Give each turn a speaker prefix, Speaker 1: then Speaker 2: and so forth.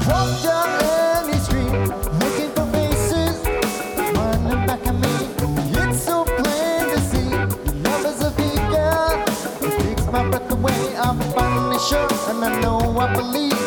Speaker 1: Walk down any street, looking for faces, smiling back at me. It's so plain to see, your love is a beacon. It takes my breath away. I'm finally sure, and I know I believe.